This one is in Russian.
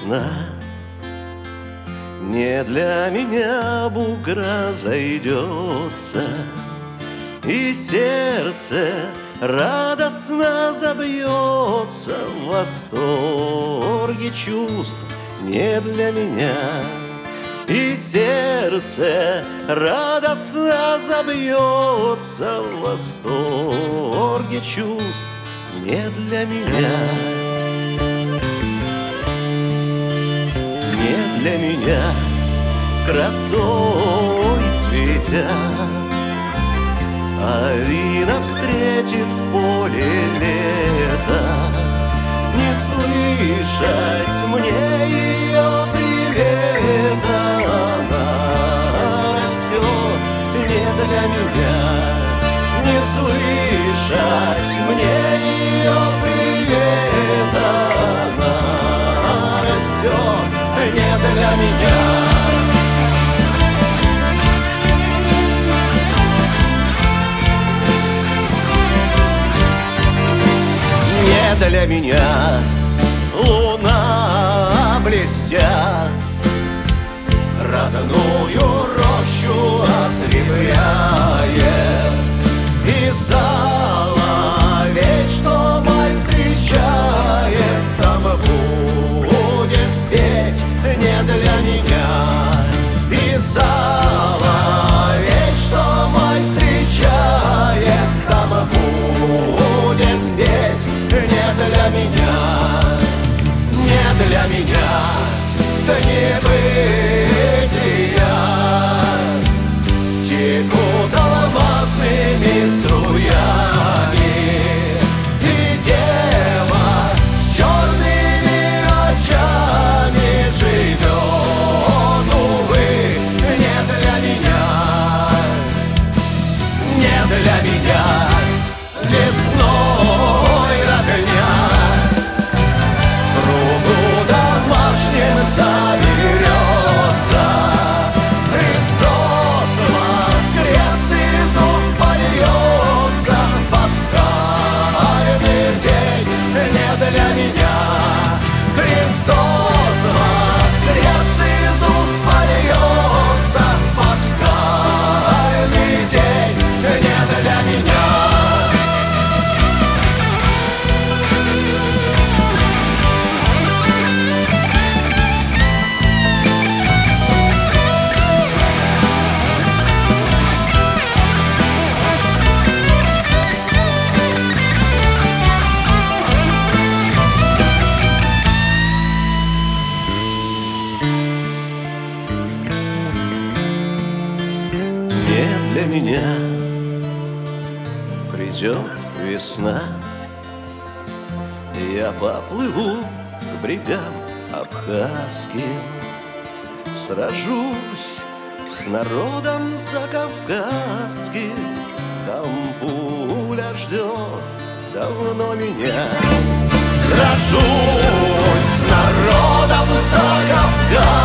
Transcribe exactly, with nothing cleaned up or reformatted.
весна. Не для меня бугра зайдется, и сердце радостно забьется в восторге чувств. Не для меня, и сердце радостно забьется в восторге чувств. Не для меня, не для меня, красой цветя, Алина встретит в поле лето. Не слышать мне ее привета. Она растет не для меня. Не слышать мне ее привета. Она растет не для меня. Для меня луна блестя родную рощу осветляет, и соловей, что май встречает, там будет петь не для меня. И соловей, что май встречает, там будет петь не для меня, не для меня, да не бытия. Текут алмазными струями, и дева с черными очами живет, увы, не для меня, не для меня. Весной родня в кругу домашнем соберется. Христос воскрес, из уст польется пасхальный день не для меня. Христос воскрес, из уст польется пасхальный день не для меня. Для меня придет весна, я поплыву к берегам абхазским, сражусь с народом закавказским. Там пуля ждет давно меня. Сражусь с народом закавказским,